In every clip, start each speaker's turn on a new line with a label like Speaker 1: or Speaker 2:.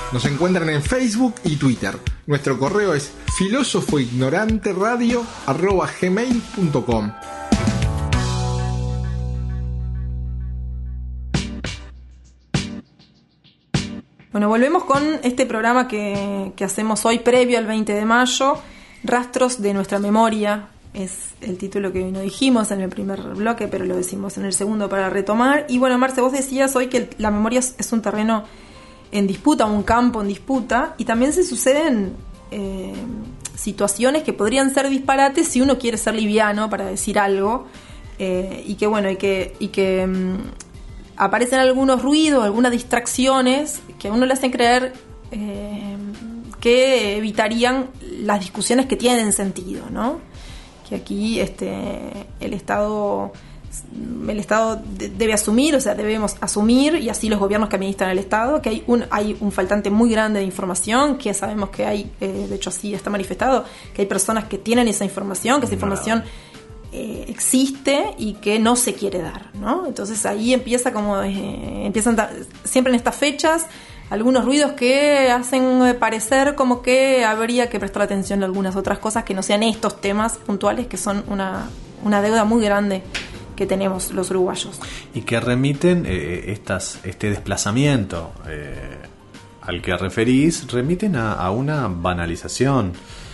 Speaker 1: Nos encuentran en Facebook y Twitter. Nuestro correo es filosofoignoranteradio@gmail.com.
Speaker 2: Bueno, volvemos con este programa que hacemos hoy previo al 20 de mayo, Rastros de nuestra memoria. Es el título que no dijimos en el primer bloque, pero lo decimos en el segundo para retomar. Y bueno, Marce, vos decías hoy que la memoria es un terreno en disputa, un campo en disputa, y también se suceden situaciones que podrían ser disparates si uno quiere ser liviano para decir algo, y que aparecen algunos ruidos, algunas distracciones que a uno le hacen creer que evitarían las discusiones que tienen sentido, ¿no? Que aquí el Estado debe asumir, o sea, debemos asumir, y así los gobiernos que administran el Estado, que hay un faltante muy grande de información, que sabemos que hay, de hecho así está manifestado, que hay personas que tienen esa información, que esa información existe y que no se quiere dar, ¿no? Entonces ahí empiezan siempre en estas fechas algunos ruidos que hacen parecer como que habría que prestar atención a algunas otras cosas que no sean estos temas puntuales, que son una deuda muy grande que tenemos los uruguayos.
Speaker 3: Y que remiten este desplazamiento al que referís, remiten a una banalización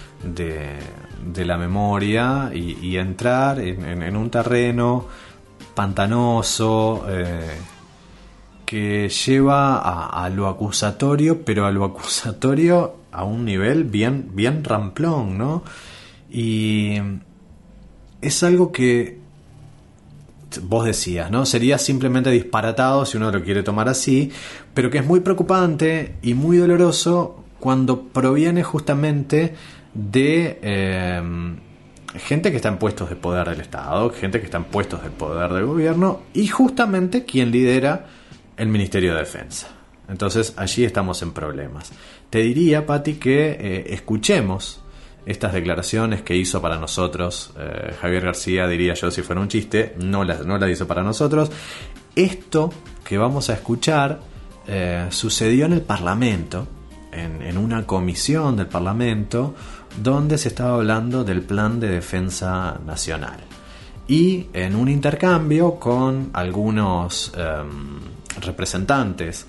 Speaker 3: de la memoria y entrar en un terreno pantanoso que lleva a lo acusatorio, pero a lo acusatorio a un nivel bien ramplón, ¿no? Y es algo que vos decías, ¿no? Sería simplemente disparatado si uno lo quiere tomar así, pero que es muy preocupante y muy doloroso cuando proviene justamente de gente que está en puestos de poder del Estado, gente que está en puestos de poder del gobierno, y justamente quien lidera el Ministerio de Defensa. Entonces allí estamos en problemas. Te diría, Pati, que escuchemos estas declaraciones que hizo para nosotros Javier García, diría yo si fuera un chiste, no la hizo para nosotros. Esto que vamos a escuchar sucedió en el Parlamento, en una comisión del Parlamento, donde se estaba hablando del Plan de Defensa Nacional. Y en un intercambio con algunos representantes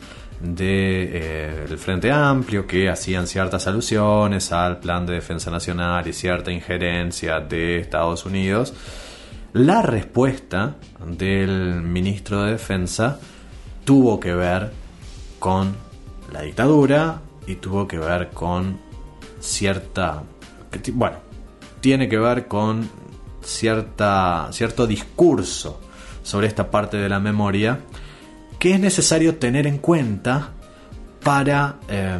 Speaker 3: del Frente Amplio que hacían ciertas alusiones al Plan de Defensa Nacional y cierta injerencia de Estados Unidos, la respuesta del ministro de Defensa tuvo que ver con la dictadura y tuvo que ver con tiene que ver con cierto discurso sobre esta parte de la memoria que es necesario tener en cuenta para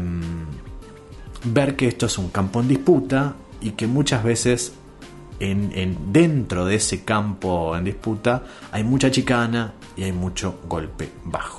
Speaker 3: ver que esto es un campo en disputa y que muchas veces dentro de ese campo en disputa hay mucha chicana y hay mucho golpe bajo.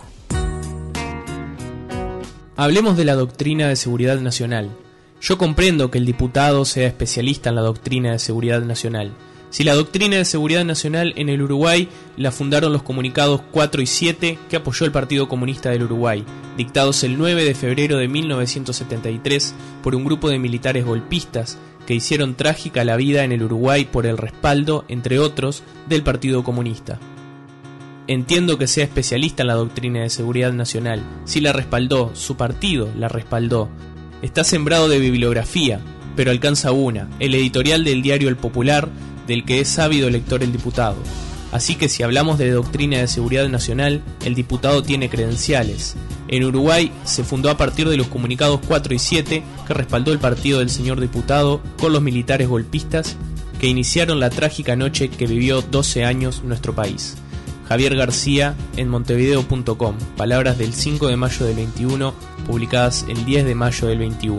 Speaker 4: Hablemos de la doctrina de seguridad nacional. Yo comprendo que el diputado sea especialista en la doctrina de seguridad nacional. Si la doctrina de seguridad nacional en el Uruguay la fundaron los comunicados 4 y 7 que apoyó el Partido Comunista del Uruguay, dictados el 9 de febrero de 1973 por un grupo de militares golpistas que hicieron trágica la vida en el Uruguay por el respaldo, entre otros, del Partido Comunista. Entiendo que sea especialista en la doctrina de seguridad nacional. Si la respaldó, su partido la respaldó. Está sembrado de bibliografía, pero alcanza una, el editorial del diario El Popular, del que es ávido lector el diputado. Así que si hablamos de doctrina de seguridad nacional, el diputado tiene credenciales. En Uruguay se fundó a partir de los comunicados 4 y 7 que respaldó el partido del señor diputado con los militares golpistas que iniciaron la trágica noche que vivió 12 años nuestro país. Javier García en montevideo.com, palabras del 5 de mayo del 21, publicadas el 10 de mayo del 21.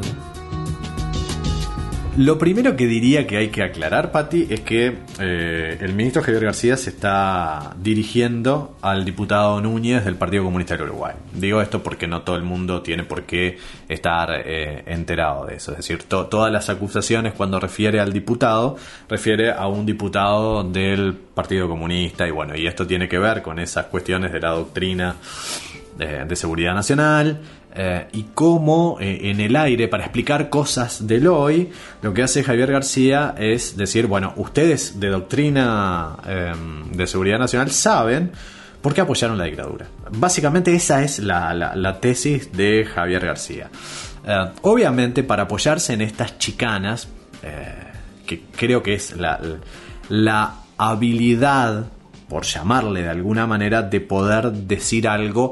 Speaker 3: Lo primero que diría que hay que aclarar, Pati, es que el ministro Javier García se está dirigiendo al diputado Núñez del Partido Comunista del Uruguay. Digo esto porque no todo el mundo tiene por qué estar enterado de eso. Es decir, todas las acusaciones cuando refiere al diputado, refiere a un diputado del Partido Comunista y bueno, y esto tiene que ver con esas cuestiones de la doctrina de Seguridad Nacional, y cómo en el aire, para explicar cosas del hoy, lo que hace Javier García es decir, bueno, ustedes de doctrina de Seguridad Nacional saben por qué apoyaron la dictadura. Básicamente esa es la tesis de Javier García. Obviamente, para apoyarse en estas chicanas, que creo que es la habilidad, por llamarle de alguna manera, de poder decir algo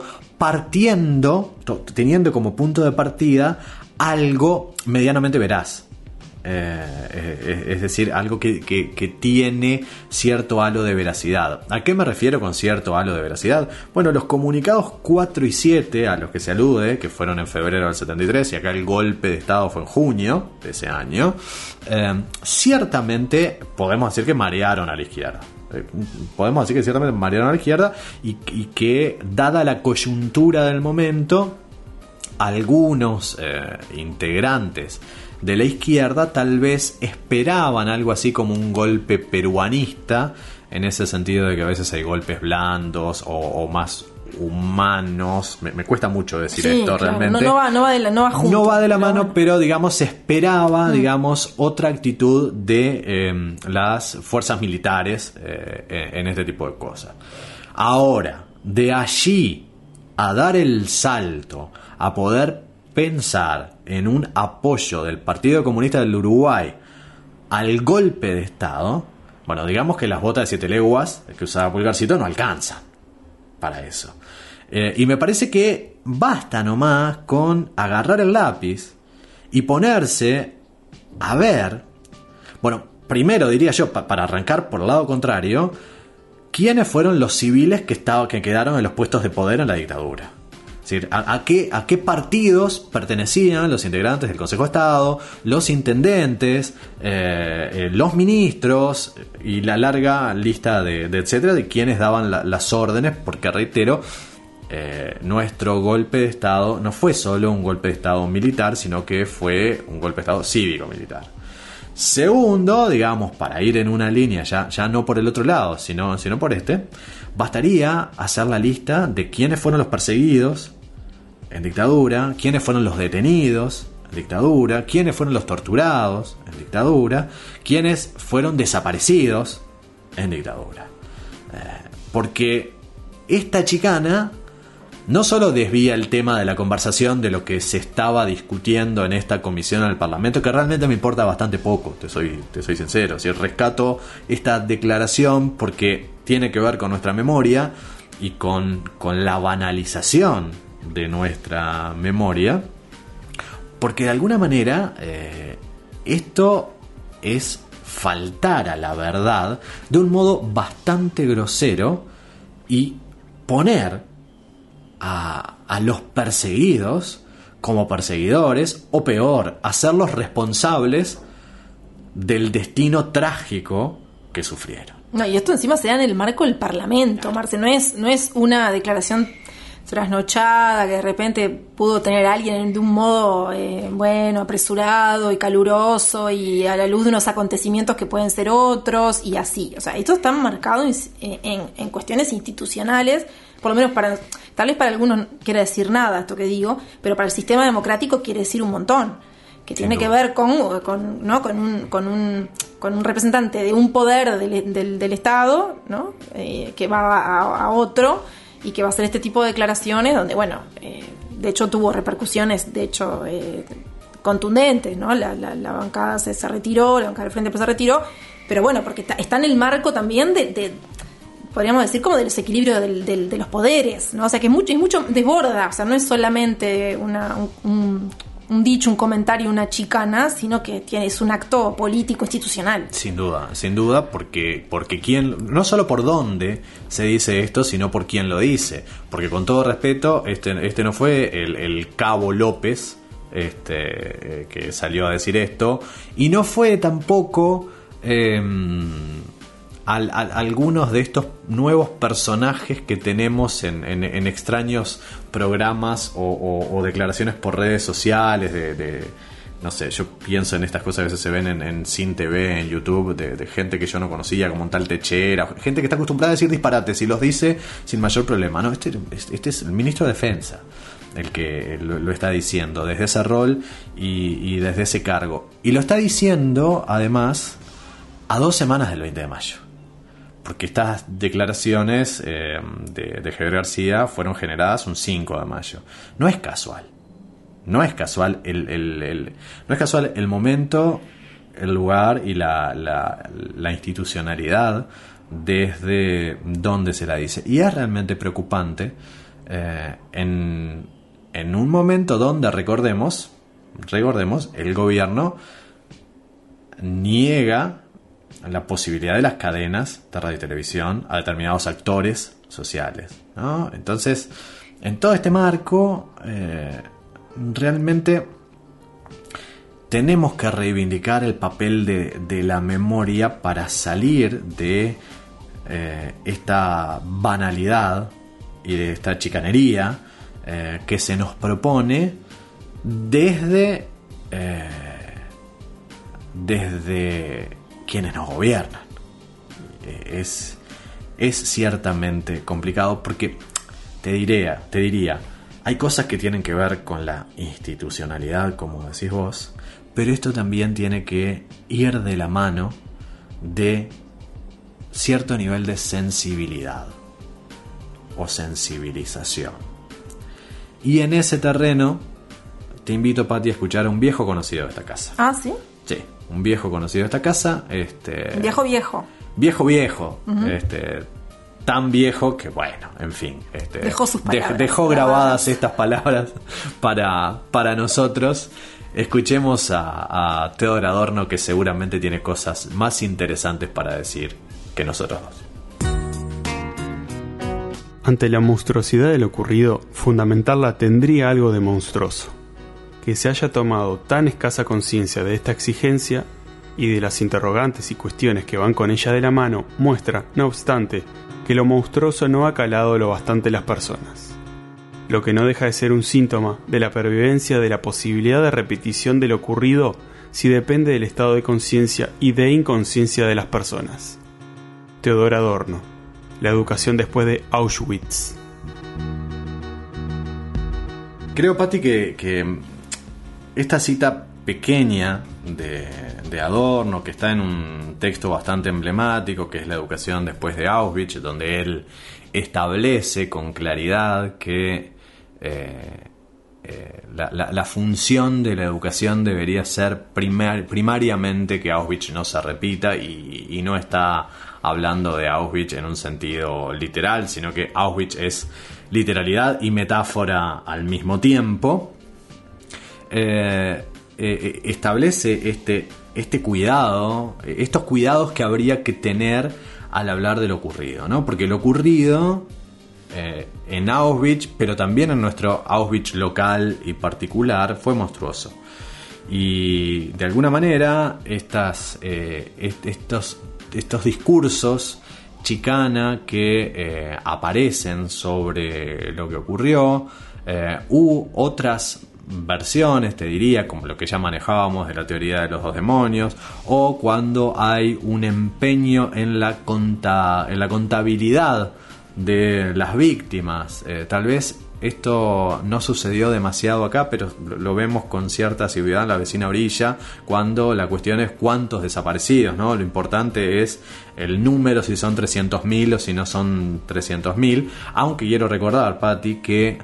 Speaker 3: teniendo como punto de partida algo medianamente veraz. Es decir, algo que tiene cierto halo de veracidad. ¿A qué me refiero con cierto halo de veracidad? Bueno, los comunicados 4 y 7 a los que se alude, que fueron en febrero del 73, y acá el golpe de Estado fue en junio de ese año, ciertamente podemos decir que marearon a la izquierda. Podemos decir que ciertamente marearon a la izquierda y que, dada la coyuntura del momento, algunos integrantes de la izquierda tal vez esperaban algo así como un golpe peruanista, en ese sentido de que a veces hay golpes blandos o más humanos. Me cuesta mucho decir esto, claro, realmente. No va de la mano, pero digamos se esperaba otra actitud de las fuerzas militares en este tipo de cosas. Ahora, de allí a dar el salto a poder pensar en un apoyo del Partido Comunista del Uruguay al golpe de Estado, bueno, digamos que las botas de 7 leguas que usaba Pulgarcito no alcanzan para eso. Y me parece que basta nomás con agarrar el lápiz y ponerse a ver, bueno, primero diría yo, para arrancar por el lado contrario, quiénes fueron los civiles que quedaron en los puestos de poder en la dictadura. Es decir, ¿a qué partidos pertenecían los integrantes del Consejo de Estado, los intendentes, los ministros y la larga lista de etcétera, de quienes daban las órdenes? Porque, reitero, nuestro golpe de Estado no fue solo un golpe de Estado militar, sino que fue un golpe de Estado cívico-militar. Segundo, digamos, para ir en una línea ya no por el otro lado, sino por este, bastaría hacer la lista de quiénes fueron los perseguidos en dictadura, quiénes fueron los detenidos en dictadura, quiénes fueron los torturados en dictadura, quiénes fueron desaparecidos en dictadura. Porque esta chicana no solo desvía el tema de la conversación de lo que se estaba discutiendo en esta comisión en el Parlamento, que realmente me importa bastante poco, te soy sincero. Si rescato esta declaración porque tiene que ver con nuestra memoria y con la banalización de nuestra memoria, porque de alguna manera esto es faltar a la verdad de un modo bastante grosero y poner a los perseguidos como perseguidores, o peor, hacerlos responsables del destino trágico que sufrieron.
Speaker 2: No, y esto encima se da en el marco del Parlamento, Marce, no es una declaración trasnochada que de repente pudo tener alguien de un modo apresurado y caluroso y a la luz de unos acontecimientos que pueden ser otros y así. O sea, esto está marcado en cuestiones institucionales, por lo menos tal vez para algunos no quiere decir nada esto que digo, pero para el sistema democrático quiere decir un montón, que tiene que ver con un representante de un poder del Estado, ¿no? Que va a otro y que va a hacer este tipo de declaraciones donde, de hecho tuvo repercusiones, contundentes, ¿no? La bancada se retiró, la bancada del Frente se retiró, pero porque está en el marco también de podríamos decir como del desequilibrio de los poderes, ¿no? O sea que es mucho desborda, o sea, no es solamente un dicho, un comentario, una chicana, sino que es un acto político institucional.
Speaker 3: Sin duda, porque no solo por dónde se dice esto, sino por quién lo dice. Porque con todo respeto, este no fue el Cabo López que salió a decir esto, y no fue tampoco algunos de estos nuevos personajes que tenemos en extraños programas o declaraciones por redes sociales no sé, yo pienso en estas cosas que a veces se ven en Sin TV, en YouTube, de gente que yo no conocía, como un tal Techera, gente que está acostumbrada a decir disparates y los dice sin mayor problema. No, este es el ministro de Defensa el que lo está diciendo desde ese rol y desde ese cargo. Y lo está diciendo, además, a 2 semanas del 20 de mayo. Porque estas declaraciones de Javier García fueron generadas un 5 de mayo. No es casual. No es casual no es casual el momento, el lugar y la institucionalidad desde donde se la dice. Y es realmente preocupante en un momento donde, recordemos, el gobierno niega la posibilidad de las cadenas de radio y televisión a determinados actores sociales, ¿no? Entonces, en todo este marco, realmente tenemos que reivindicar el papel de la memoria para salir de esta banalidad y de esta chicanería que se nos propone desde quienes nos gobiernan. Es ciertamente complicado porque te diría, hay cosas que tienen que ver con la institucionalidad, como decís vos, pero esto también tiene que ir de la mano de cierto nivel de sensibilidad o sensibilización. Y en ese terreno te invito, Pati, a escuchar a un viejo conocido de esta casa.
Speaker 2: Ah, ¿sí?
Speaker 3: Sí, un viejo conocido de esta casa.
Speaker 2: Viejo.
Speaker 3: Viejo. Uh-huh. Tan viejo que, bueno, en fin.
Speaker 2: Dejó sus palabras.
Speaker 3: Dejó grabadas estas palabras para nosotros. Escuchemos a Theodor Adorno, que seguramente tiene cosas más interesantes para decir que nosotros dos.
Speaker 5: Ante la monstruosidad de lo ocurrido, fundamentarla tendría algo de monstruoso. Que se haya tomado tan escasa conciencia de esta exigencia y de las interrogantes y cuestiones que van con ella de la mano, muestra, no obstante, que lo monstruoso no ha calado lo bastante las personas. Lo que no deja de ser un síntoma de la pervivencia de la posibilidad de repetición de lo ocurrido si depende del estado de conciencia y de inconsciencia de las personas. Theodor Adorno, la educación después de Auschwitz.
Speaker 3: Creo, Pati, que esta cita pequeña de Adorno, que está en un texto bastante emblemático, que es La educación después de Auschwitz, donde él establece con claridad que la función de la educación debería ser primariamente que Auschwitz no se repita, y no está hablando de Auschwitz en un sentido literal, sino que Auschwitz es literalidad y metáfora al mismo tiempo. Establece este cuidado, estos cuidados que habría que tener al hablar de lo ocurrido, ¿no? Porque lo ocurrido en Auschwitz, pero también en nuestro Auschwitz local y particular, fue monstruoso. Y de alguna manera estos discursos chicana que aparecen sobre lo que ocurrió, u otras versiones, te diría, como lo que ya manejábamos de la teoría de los 2 demonios, o cuando hay un empeño en la contabilidad de las víctimas. Tal vez esto no sucedió demasiado acá, pero lo vemos con cierta asiduidad en la vecina orilla, cuando la cuestión es cuántos desaparecidos, ¿no? Lo importante es el número, si son 300.000 o si no son 300.000, aunque quiero recordar, Pati, que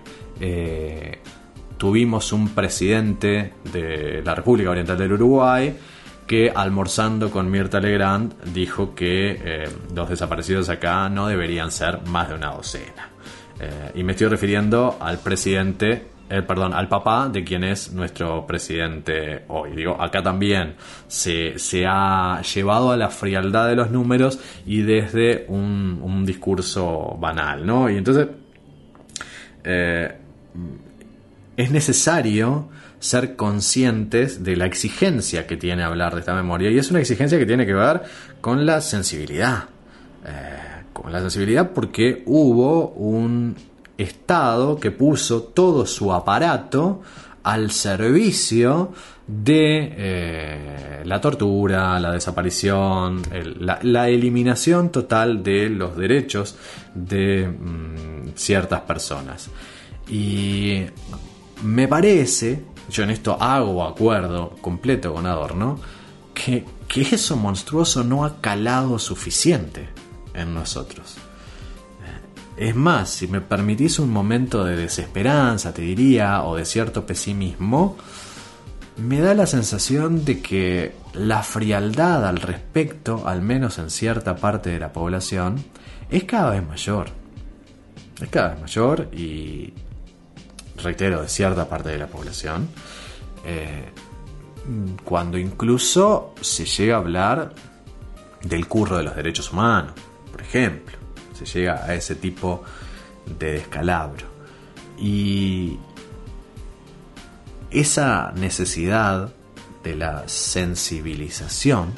Speaker 3: tuvimos un presidente de la República Oriental del Uruguay que, almorzando con Mirta Legrand, dijo que los desaparecidos acá no deberían ser más de una docena. Y me estoy refiriendo al al papá de quien es nuestro presidente hoy. Digo, acá también se ha llevado a la frialdad de los números y desde un discurso banal, ¿no? Y entonces es necesario ser conscientes de la exigencia que tiene hablar de esta memoria, y es una exigencia que tiene que ver con la sensibilidad. Porque hubo un Estado que puso todo su aparato al servicio de la tortura, la desaparición, la eliminación total de los derechos de ciertas personas. Y me parece, yo en esto hago acuerdo completo con Adorno, que eso monstruoso no ha calado suficiente en nosotros. Es más, si me permitís un momento de desesperanza, te diría, o de cierto pesimismo, me da la sensación de que la frialdad al respecto, al menos en cierta parte de la población, es cada vez mayor. Es cada vez mayor y, reitero, de cierta parte de la población, cuando incluso se llega a hablar del curro de los derechos humanos, por ejemplo. Se llega a ese tipo de descalabro. Y esa necesidad de la sensibilización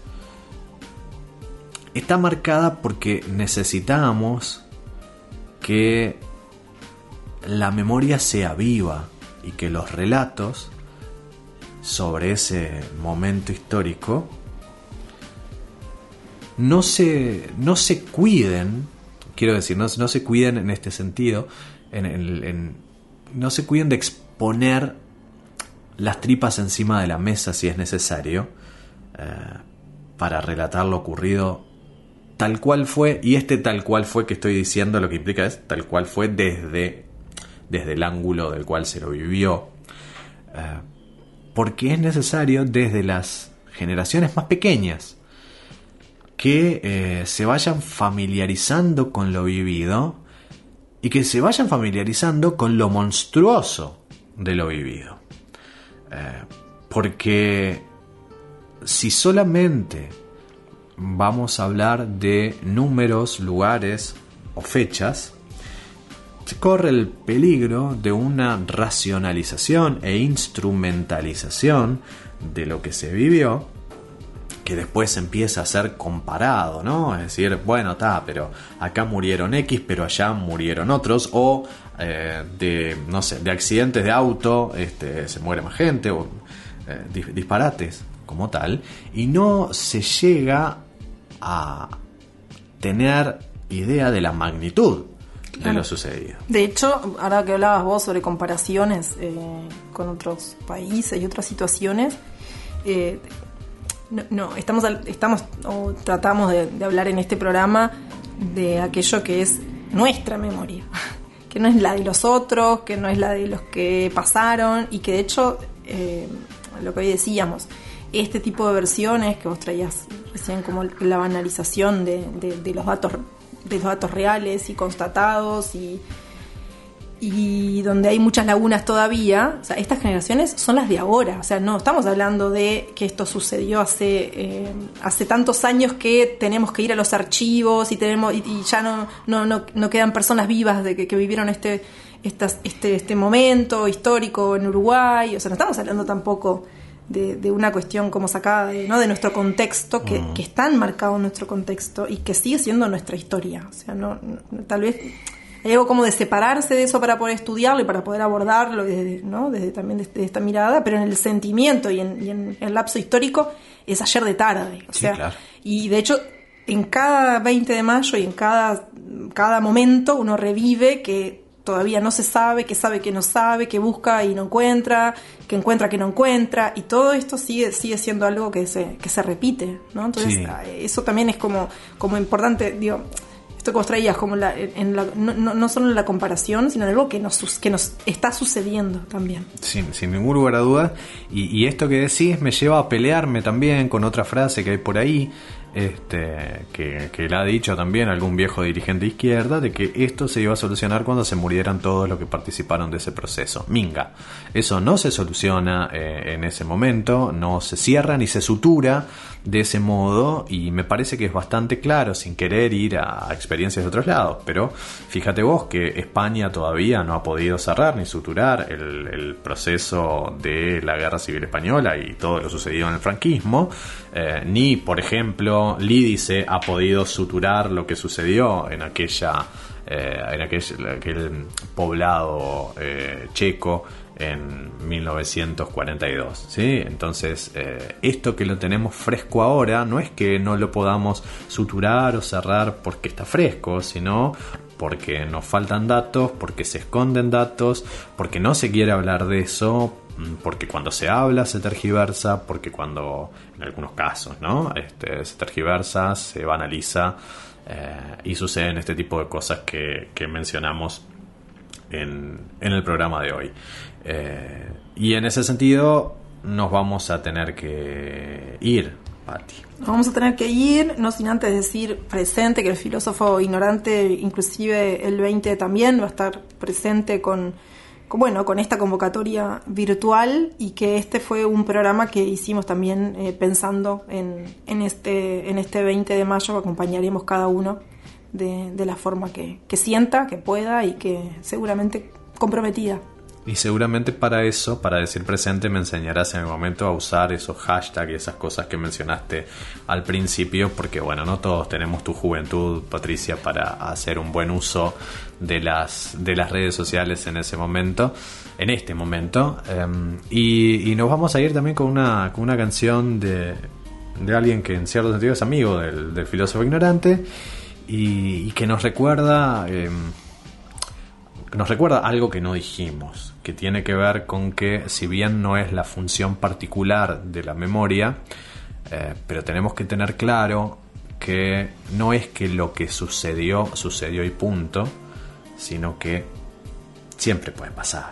Speaker 3: está marcada porque necesitamos que la memoria sea viva y que los relatos sobre ese momento histórico no se cuiden. Quiero decir, no se cuiden en este sentido, no se cuiden de exponer las tripas encima de la mesa si es necesario, para relatar lo ocurrido tal cual fue. Y tal cual fue que estoy diciendo, lo que implica es tal cual fue desde el ángulo del cual se lo vivió, porque es necesario desde las generaciones más pequeñas que se vayan familiarizando con lo vivido y que se vayan familiarizando con lo monstruoso de lo vivido. Porque si solamente vamos a hablar de números, lugares o fechas, se corre el peligro de una racionalización e instrumentalización de lo que se vivió, que después empieza a ser comparado, ¿no? Es decir, bueno, pero acá murieron X, pero allá murieron otros, o de accidentes de auto se muere más gente, o disparates como tal, y no se llega a tener idea de la magnitud de lo sucedido.
Speaker 2: De hecho, ahora que hablabas vos sobre comparaciones con otros países y otras situaciones, tratamos de hablar en este programa de aquello que es nuestra memoria, que no es la de los otros, que no es la de los que pasaron, y que de hecho, lo que hoy decíamos, este tipo de versiones que vos traías recién, como la banalización de los datos reales y constatados, y donde hay muchas lagunas todavía, o sea, estas generaciones son las de ahora, o sea, no estamos hablando de que esto sucedió hace tantos años que tenemos que ir a los archivos y ya no quedan personas vivas que vivieron este momento histórico en Uruguay. O sea, no estamos hablando tampoco de una cuestión como sacada de nuestro contexto, que está enmarcado en nuestro contexto y que sigue siendo nuestra historia. O sea, tal vez hay algo como de separarse de eso para poder estudiarlo y para poder abordarlo desde esta mirada, pero en el sentimiento y en el lapso histórico es ayer de tarde. O sea, claro. Y de hecho, en cada 20 de mayo y en cada momento uno revive que todavía no se sabe que no sabe, que busca y no encuentra, que encuentra que no encuentra, y todo esto sigue siendo algo que se repite, ¿no? Entonces, eso también es como importante, digo, esto que vos traías, como no solo en la comparación, sino en algo que nos está sucediendo también.
Speaker 3: Sin ningún lugar a dudas. Y esto que decís me lleva a pelearme también con otra frase que hay por ahí, que la ha dicho también algún viejo dirigente de izquierda, de que esto se iba a solucionar cuando se murieran todos los que participaron de ese proceso. Minga, eso no se soluciona en ese momento, no se cierra ni se sutura de ese modo, y me parece que es bastante claro, sin querer ir a experiencias de otros lados, pero fíjate vos que España todavía no ha podido cerrar ni suturar el proceso de la Guerra Civil Española y todo lo sucedido en el franquismo, ni, por ejemplo, Lídice ha podido suturar lo que sucedió en aquel poblado checo en 1942, ¿sí? Entonces, esto que lo tenemos fresco ahora no es que no lo podamos suturar o cerrar porque está fresco, sino porque nos faltan datos, porque se esconden datos, porque no se quiere hablar de eso, porque cuando se habla se tergiversa, porque cuando, en algunos casos, ¿no? Se tergiversa, se banaliza, y suceden este tipo de cosas que mencionamos en el programa de hoy. Y en ese sentido nos vamos a tener que ir, Pati.
Speaker 2: Nos vamos a tener que ir, no sin antes decir presente, que el filósofo ignorante, inclusive el 20 también va a estar presente con esta convocatoria virtual, y que este fue un programa que hicimos también pensando en este 20 de mayo. Acompañaremos cada uno de la forma que sienta, que pueda y que seguramente comprometida.
Speaker 3: Y seguramente para eso, para decir presente, me enseñarás en el momento a usar esos hashtags y esas cosas que mencionaste al principio, porque bueno, no todos tenemos tu juventud, Patricia, para hacer un buen uso de las redes sociales en este momento. Y nos vamos a ir también con una canción de alguien que en cierto sentido es amigo del filósofo ignorante, y que nos recuerda algo que no dijimos, que tiene que ver con que, si bien no es la función particular de la memoria, pero tenemos que tener claro que no es que lo que sucedió y punto, sino que siempre puede pasar.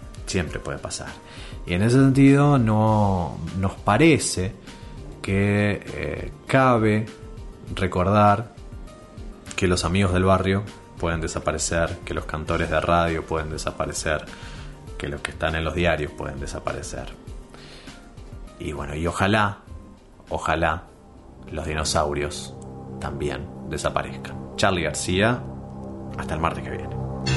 Speaker 3: Y en ese sentido nos parece que cabe recordar que los amigos del barrio pueden desaparecer, que los cantores de radio pueden desaparecer, que los que están en los diarios pueden desaparecer. Y bueno, y ojalá los dinosaurios también desaparezcan. Charly García, hasta el martes que viene.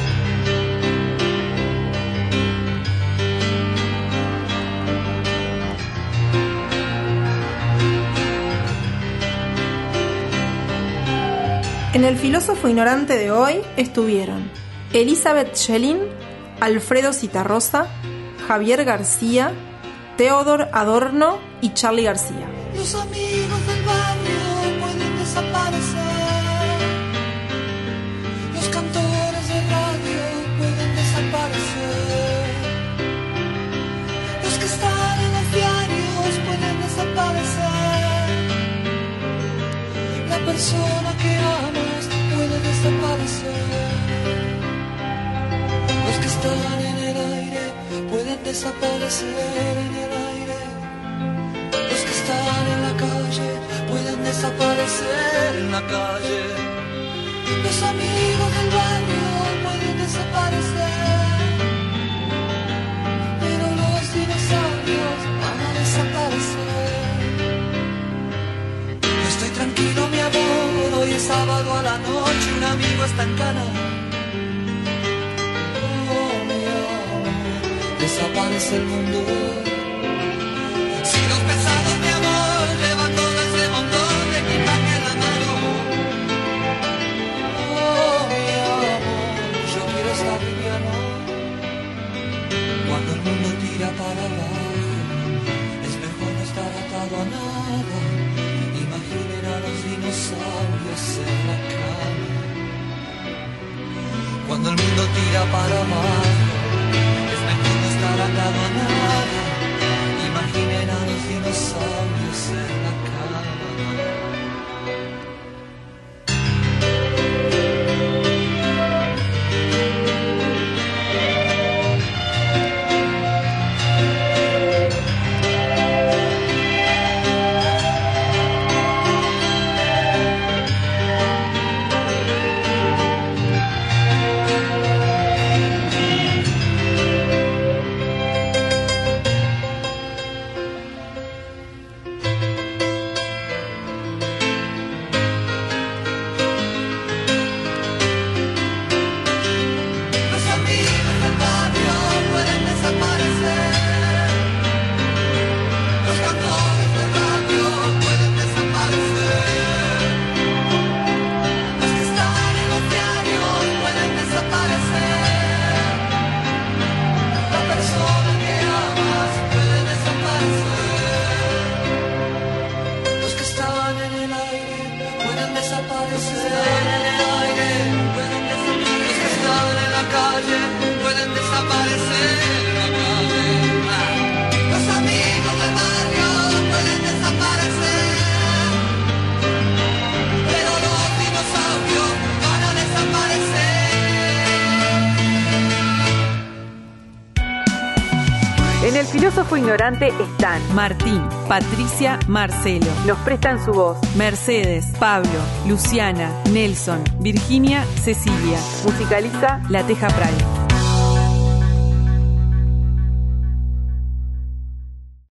Speaker 2: En el filósofo ignorante de hoy estuvieron Elizabeth Schelling, Alfredo Citarrosa, Javier García, Theodor Adorno y Charly García.
Speaker 6: Los amigos del barrio pueden desaparecer. Los cantores de radio pueden desaparecer. Los que están en los diarios pueden desaparecer. La persona que amas puede desaparecer. Los que están en el aire pueden desaparecer en el aire. Los que están en la calle pueden desaparecer en la calle. Los amigos del barrio pueden desaparecer, pero los dinosaurios van a desaparecer. Yo estoy tranquilo, mi amor, hoy es sábado a la noche, un amigo está en cana. Oh, mi amor, desaparece el mundo. Si los pesados, mi amor, llevan todo ese montón de equipaje en la mano. Oh, mi amor, yo quiero estar liviano. Cuando el mundo tira para abajo, es mejor no estar atado a nada. Imaginen a los dinosaurios en la cama. Cuando el mundo tira para abajo, es mejor no estar atado a nada. Imaginen a los dinosaurios en la cama.
Speaker 7: En El Filósofo Ignorante están
Speaker 8: Martín, Patricia, Marcelo.
Speaker 7: Nos prestan su voz
Speaker 8: Mercedes, Pablo, Luciana, Nelson, Virginia, Cecilia.
Speaker 7: Musicaliza
Speaker 8: La Teja Pray.